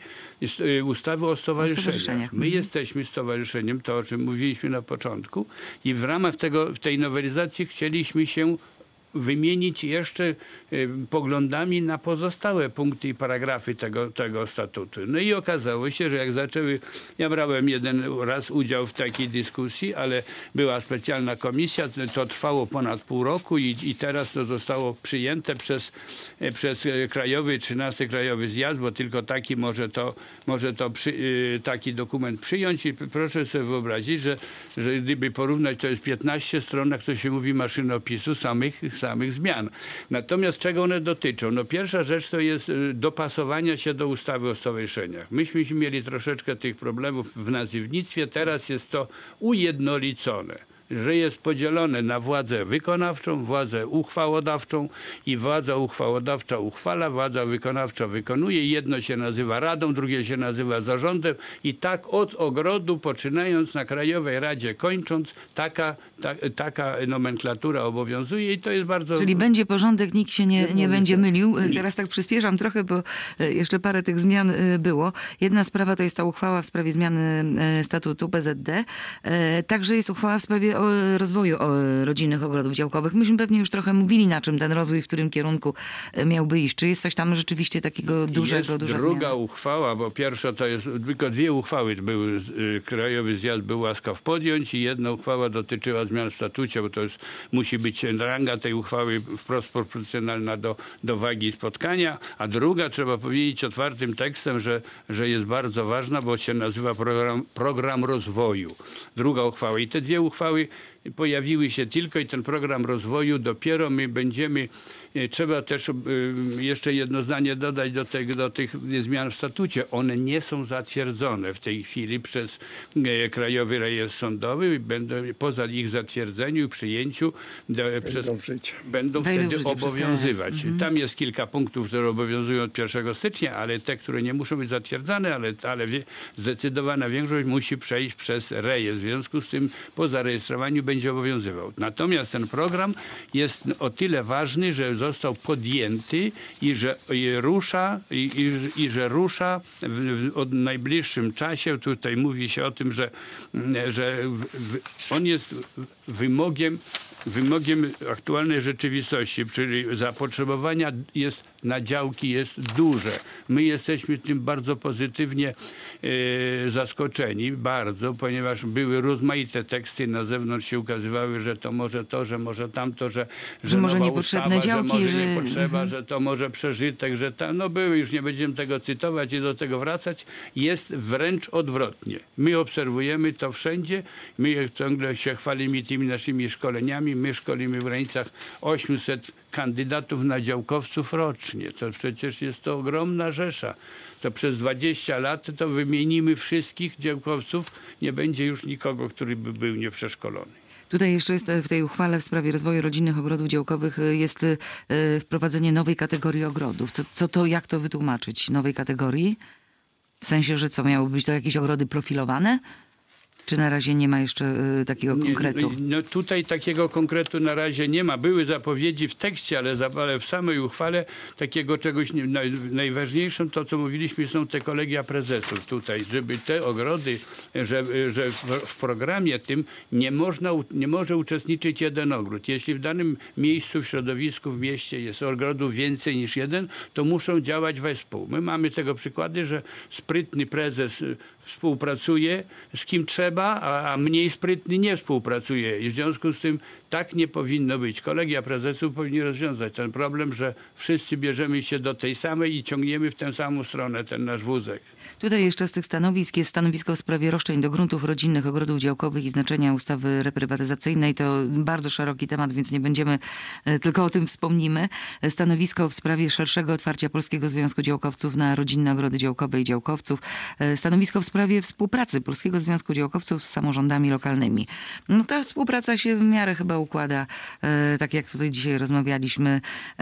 ustawy o stowarzyszeniach. My jesteśmy stowarzyszeniem, to o czym mówiliśmy na początku, i w ramach tego, w tej nowelizacji chcieliśmy się wymienić jeszcze y, poglądami na pozostałe punkty i paragrafy tego, tego statutu. No i okazało się, że jak zaczęły, ja brałem jeden raz udział w takiej dyskusji, ale była specjalna komisja, to trwało ponad pół roku i, i teraz to zostało przyjęte przez, przez Krajowy, trzynasty Krajowy Zjazd, bo tylko taki może to, może to przy, y, taki dokument przyjąć i proszę sobie wyobrazić, że, że gdyby porównać, to jest piętnaście stron, jak to się mówi, maszynopisu samych samych zmian. Natomiast czego one dotyczą? No pierwsza rzecz to jest dopasowania się do ustawy o stowarzyszeniach. Myśmy mieli troszeczkę tych problemów w nazywnictwie, teraz jest to ujednolicone, że jest podzielone na władzę wykonawczą, władzę uchwałodawczą i władza uchwałodawcza uchwala, władza wykonawcza wykonuje. Jedno się nazywa radą, drugie się nazywa zarządem i tak od ogrodu, poczynając na Krajowej Radzie, kończąc, taka, ta, taka nomenklatura obowiązuje i to jest bardzo... Czyli będzie porządek, nikt się nie, nie będzie mylił. Teraz tak przyspieszam trochę, bo jeszcze parę tych zmian było. Jedna sprawa to jest ta uchwała w sprawie zmiany statutu P Z D. Także jest uchwała w sprawie o rozwoju rodzinnych ogrodów działkowych. Myśmy pewnie już trochę mówili, na czym ten rozwój, w którym kierunku miałby iść. Czy jest coś tam rzeczywiście takiego dużego, jest duża druga zmiana? uchwała, bo pierwsza to jest, tylko dwie uchwały były, Krajowy Zjazd był łaskaw podjąć i jedna uchwała dotyczyła zmian w statucie, bo to jest, musi być ranga tej uchwały wprost proporcjonalna do, do wagi spotkania, a druga, trzeba powiedzieć otwartym tekstem, że, że jest bardzo ważna, bo się nazywa program, program rozwoju. Druga uchwała. I te dwie uchwały pojawiły się tylko i ten program rozwoju dopiero my będziemy, trzeba też jeszcze jedno zdanie dodać do, tych, do tych zmian w statucie. One nie są zatwierdzone w tej chwili przez Krajowy Rejestr Sądowy. Będą poza ich zatwierdzeniu i przyjęciu do, Będą, przez, żyć. będą Wejdą wtedy w życie obowiązywać. mhm. Tam jest kilka punktów, które obowiązują od pierwszego stycznia, ale te, które nie muszą być zatwierdzane, ale, ale wie, zdecydowana większość musi przejść przez rejestr. W związku z tym po zarejestrowaniu będzie obowiązywał. Natomiast ten program jest o tyle ważny, że został podjęty i że i rusza i, i, i że rusza w, w od najbliższym czasie. Tutaj mówi się o tym, że, że w, w, on jest wymogiem wymogiem aktualnej rzeczywistości, czyli zapotrzebowania jest na działki jest duże. My jesteśmy tym bardzo pozytywnie e, zaskoczeni, bardzo, ponieważ były rozmaite teksty na zewnątrz się ukazywały, że to może to, że może tamto, że, że, Że może nowa niepotrzebne ustawa, działki, że może że- nie potrzeba, Mhm. że to może przeżytek, że tam, no były, już nie będziemy tego cytować i do tego wracać. Jest wręcz odwrotnie. My obserwujemy to wszędzie, my ciągle się chwalimy tymi naszymi szkoleniami, my szkolimy w granicach osiemset kandydatów na działkowców rocznie. To przecież jest to ogromna rzesza. To przez dwadzieścia lat to wymienimy wszystkich działkowców, nie będzie już nikogo, który by był nieprzeszkolony. Tutaj jeszcze jest e, w tej uchwale w sprawie rozwoju rodzinnych ogrodów działkowych e, jest e, wprowadzenie nowej kategorii ogrodów. Co, co to, jak to wytłumaczyć? Nowej kategorii? W sensie, że co, miały być to jakieś ogrody profilowane? Czy na razie nie ma jeszcze e, takiego Nie, konkretu? No, no tutaj takiego konkretu na razie nie ma. Były zapowiedzi w tekście, ale, za, ale w samej uchwale takiego czegoś nie, naj, najważniejszym, to co mówiliśmy, są te kolegia prezesów tutaj, żeby te ogrody, że, że w, w programie tym nie, można, u- nie może uczestniczyć jeden ogród. Jeśli w danym miejscu, w środowisku, w mieście jest ogrodów więcej niż jeden, to muszą działać wespół. My mamy tego przykłady, że sprytny prezes y, współpracuje z kim trzeba, a, a mniej sprytny nie współpracuje. I w związku z tym tak nie powinno być. Kolegia prezesów powinni rozwiązać ten problem, że wszyscy bierzemy się do tej samej i ciągniemy w tę samą stronę ten nasz wózek. Tutaj jeszcze z tych stanowisk jest stanowisko w sprawie roszczeń do gruntów rodzinnych, ogrodów działkowych i znaczenia ustawy reprywatyzacyjnej. To bardzo szeroki temat, więc nie będziemy, e, tylko o tym wspomnimy. E, Stanowisko w sprawie szerszego otwarcia Polskiego Związku Działkowców na rodzinne ogrody działkowe i działkowców. E, Stanowisko w sprawie współpracy Polskiego Związku Działkowców z samorządami lokalnymi. No ta współpraca się w miarę chyba układa, e, tak jak tutaj dzisiaj rozmawialiśmy.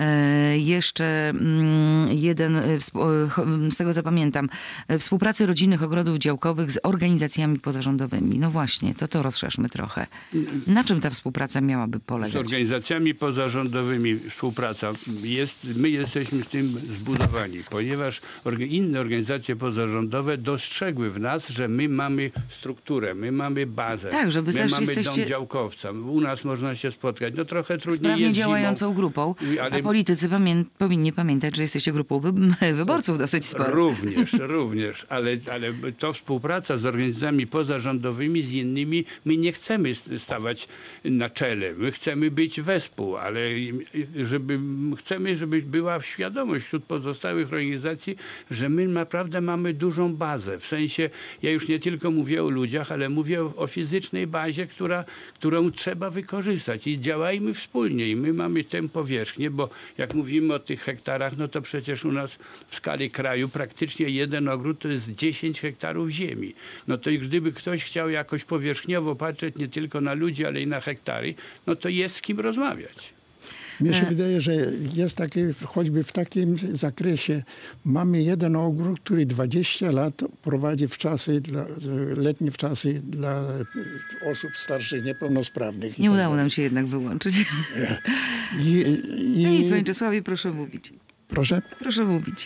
E, jeszcze mm, jeden, e, wsp- e, cho- z tego co pamiętam, e, współpracy rodzinnych ogrodów działkowych z organizacjami pozarządowymi. No właśnie, to to rozszerzmy trochę. Na czym ta współpraca miałaby Z polegać? organizacjami pozarządowymi współpraca jest, my jesteśmy z tym zbudowani, ponieważ orga- inne organizacje pozarządowe dostrzegły w nas, że my mamy strukturę, my mamy bazę, Tak, że my wystarczy, mamy jesteście- dom działkowca, u nas można się spotkać, no trochę trudniej Sprawnie jest działającą zimą. grupą, Ale- a politycy pamię- powinni pamiętać, że jesteście grupą wy- wyborców dosyć sporo. Również, również, ale, ale to współpraca z organizacjami pozarządowymi, z innymi, my nie chcemy stawać na czele, my chcemy być wespół, ale żeby, chcemy, żeby była świadomość wśród pozostałych organizacji, że my naprawdę mamy dużą bazę, w sensie, ja już nie tylko mówię o ludziach, ale mówię o, o fizycznej bazie, która, którą trzeba wykorzystać i działajmy wspólnie i my mamy tę powierzchnię, bo jak mówimy o tych hektarach, no to przecież u nas w skali kraju praktycznie jeden ogród to jest dziesięć hektarów ziemi. No to i gdyby ktoś chciał jakoś powierzchniowo patrzeć nie tylko na ludzi, ale i na hektary, no to jest z kim rozmawiać. Mnie się wydaje, że jest takie, choćby w takim zakresie, mamy jeden ogród, który dwadzieścia lat prowadzi w czasy, dla, letnie w czasy dla osób starszych, niepełnosprawnych. i Nie tak udało dalej. nam się jednak wyłączyć. I, i, No nic, panie Czesławie, proszę mówić. proszę? Proszę mówić.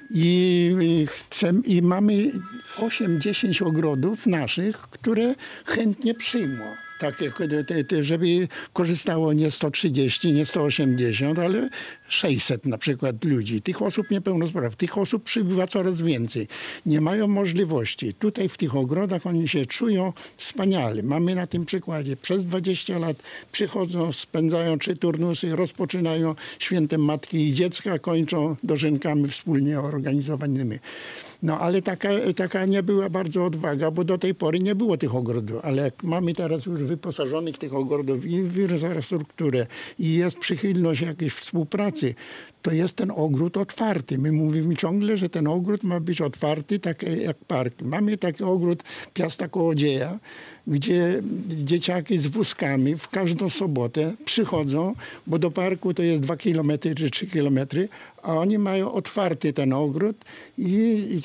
I, chcę, I mamy osiem dziesięć ogrodów naszych, które chętnie przyjmą. Takie, te, te, żeby korzystało nie sto trzydzieści, nie sto osiemdziesiąt, ale sześćset na przykład ludzi. Tych osób niepełnosprawnych, tych osób przybywa coraz więcej. Nie mają możliwości. Tutaj w tych ogrodach oni się czują wspaniale. Mamy na tym przykładzie. Przez dwadzieścia lat przychodzą, spędzają trzy turnusy, rozpoczynają świętem Matki i Dziecka, kończą dożynkami wspólnie organizowanymi. No ale taka, taka nie była bardzo odwaga, bo do tej pory nie było tych ogrodów. Ale jak mamy teraz już wyposażonych tych ogrodów i w infrastrukturę i jest przychylność jakiejś współpracy, to jest ten ogród otwarty. My mówimy ciągle, że ten ogród ma być otwarty, tak jak park. Mamy taki ogród Piasta Kołodzieja, gdzie dzieciaki z wózkami w każdą sobotę przychodzą, bo do parku to jest dwa kilometry czy trzy kilometry, a oni mają otwarty ten ogród i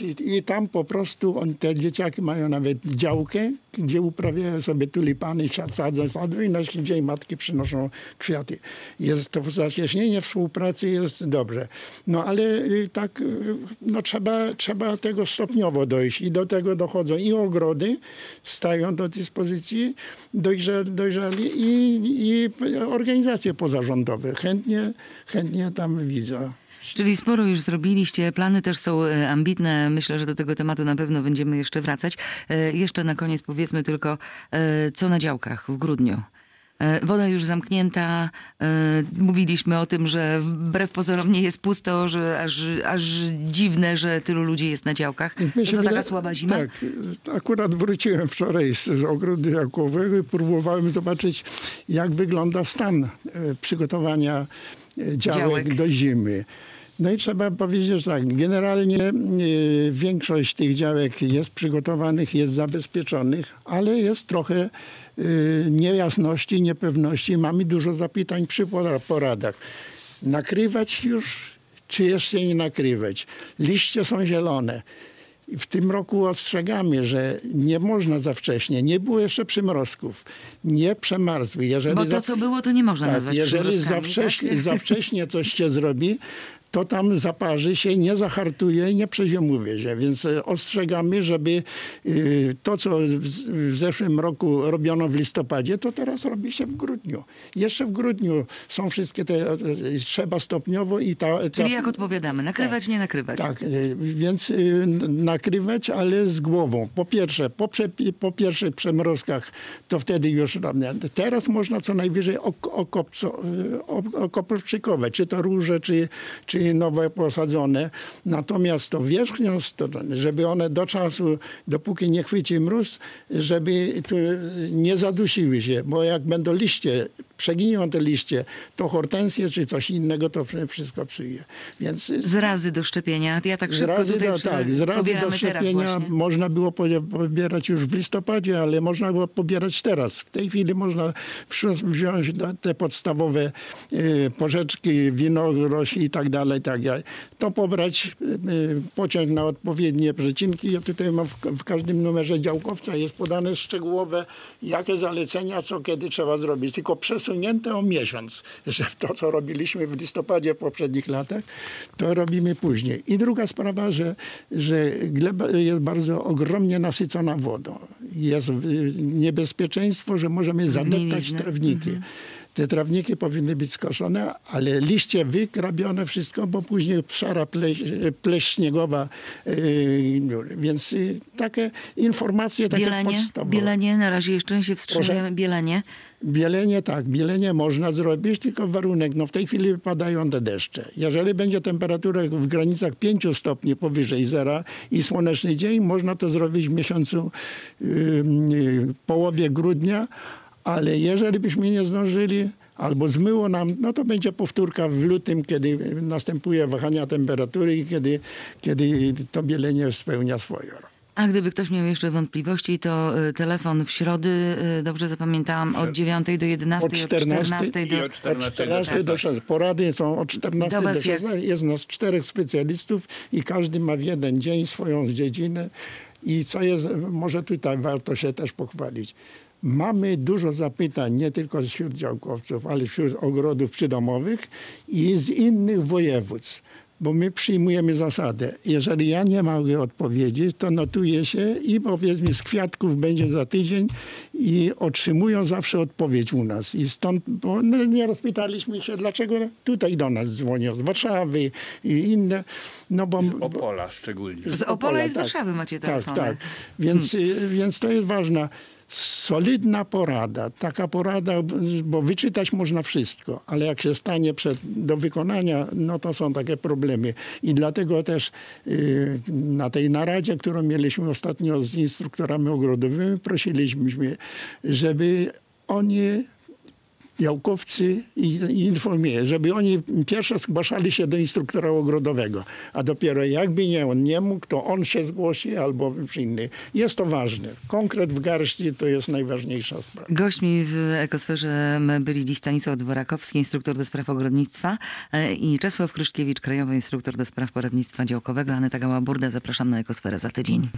i, i tam po prostu on, te dzieciaki mają nawet działkę, gdzie uprawiają sobie tulipany, sadzą sadu i na dzień matki przynoszą kwiaty. Jest to zacieśnienie współpracy jest dobrze. No ale y, tak y, no, trzeba, trzeba tego stopniowo dojść i do tego dochodzą i ogrody stają do dyspozycji dojrzali, dojrzali i, i organizacje pozarządowe chętnie, chętnie tam widzą. Czyli sporo już zrobiliście, plany też są e, ambitne. Myślę, że do tego tematu na pewno będziemy jeszcze wracać. E, jeszcze na koniec powiedzmy tylko, e, co na działkach w grudniu. E, woda już zamknięta. E, mówiliśmy o tym, że wbrew pozorom nie jest pusto, że aż, aż dziwne, że tylu ludzi jest na działkach. To co, taka słaba zima? Tak. Akurat wróciłem wczoraj z, z ogrodu jałkowego i próbowałem zobaczyć, jak wygląda stan e, przygotowania e, działek, działek do zimy. No i trzeba powiedzieć, że tak, generalnie y, większość tych działek jest przygotowanych, jest zabezpieczonych, ale jest trochę y, niejasności, niepewności. Mamy dużo zapytań przy poradach. Nakrywać już, czy jeszcze nie nakrywać? Liście są zielone. W tym roku ostrzegamy, że nie można za wcześnie. Nie było jeszcze przymrozków. Nie przemarzły. Jeżeli Bo to, za, co było, to nie można tak, nazwać jeżeli za wcześnie, tak? za wcześnie coś się zrobi, to tam zaparzy się, nie zahartuje i nie przeziemuje się. Więc ostrzegamy, żeby to, co w zeszłym roku robiono w listopadzie, to teraz robi się w grudniu. Jeszcze w grudniu są wszystkie te, trzeba stopniowo i ta... ta Czyli jak odpowiadamy, nakrywać, tak, nie nakrywać. Tak, więc nakrywać, ale z głową. Po pierwsze, po, prze, po pierwszych przemrozkach, to wtedy już... Teraz można co najwyżej okopco, okopczykować, czy to róże, czy, czy nowe posadzone. Natomiast to wierzchnią stronę, żeby one do czasu, dopóki nie chwyci mróz, żeby tu nie zadusiły się, bo jak będą liście, przeginią te liście, to hortensje czy coś innego to wszystko przyje. Więc z razy do szczepienia. Ja tak z szybko razy tutaj do, tak, z razy do szczepienia można było pobierać już w listopadzie, ale można było pobierać teraz. W tej chwili można wziąć te podstawowe y, porzeczki, winogron i tak dalej, tak dalej. To pobrać, y, pociąć na odpowiednie przecinki. Ja tutaj mam w, w każdym numerze działkowca jest podane szczegółowe, jakie zalecenia, co kiedy trzeba zrobić. Tylko przesunięte o miesiąc, że to, co robiliśmy w listopadzie w poprzednich latach, to robimy później. I druga sprawa, że, że gleba jest bardzo ogromnie nasycona wodą. Jest niebezpieczeństwo, że możemy zadeptać trawniki. Mhm. Te trawniki powinny być skoszone, ale liście wykrabione, wszystko, bo później szara pleś, pleść śniegowa. Yy, więc yy, takie informacje, takie bielenie, podstawowe. Bielenie, na razie jeszcze się wstrzymujemy. Bielenie. Bielenie, tak. Bielenie można zrobić, tylko warunek. No w tej chwili padają te deszcze. Jeżeli będzie temperatura w granicach pięciu stopni powyżej zera i słoneczny dzień, można to zrobić w miesiącu yy, yy, połowie grudnia, ale jeżeli byśmy nie zdążyli, albo zmyło nam, no to będzie powtórka w lutym, kiedy następuje wahania temperatury i kiedy, kiedy to bielenie spełnia swoje. A gdyby ktoś miał jeszcze wątpliwości, to telefon w środy, dobrze zapamiętałam, od dziewiątej do jedenastej, od czternastej do... Od czternastej do szesnastej. Porady są od czternastej do szesnastej. Jest nas czterech specjalistów i każdy ma w jeden dzień swoją dziedzinę. I co jest, może tutaj warto się też pochwalić. Mamy dużo zapytań, nie tylko wśród działkowców, ale wśród ogrodów przydomowych i z innych województw. Bo my przyjmujemy zasadę. Jeżeli ja nie mogę odpowiedzieć, to notuję się i powiedzmy z kwiatków będzie za tydzień i otrzymują zawsze odpowiedź u nas. I stąd, bo no, nieraz pytaliśmy się, dlaczego tutaj do nas dzwonią, z Warszawy i inne. No bo, z Opola szczególnie. Z Opola i z Warszawy macie telefony. Tak, tak. Więc, hmm. więc to jest ważne. Solidna porada, taka porada, bo wyczytać można wszystko, ale jak się stanie przed, do wykonania, no to są takie problemy. I dlatego też yy, na tej naradzie, którą mieliśmy ostatnio z instruktorami ogrodowymi, prosiliśmy, żeby oni działkowcy i, i informuję, żeby oni pierwsze zgłaszali się do instruktora ogrodowego, a dopiero jakby nie on nie mógł, to on się zgłosi albo inny. Jest to ważne. Konkret w garści to jest najważniejsza sprawa. Gośćmi w Ekosferze byli dziś Stanisław Dworakowski, instruktor do spraw ogrodnictwa i Czesław Kryszkiewicz, krajowy instruktor do spraw poradnictwa działkowego. Aneta Gała-Burda, zapraszam na Ekosferę za tydzień.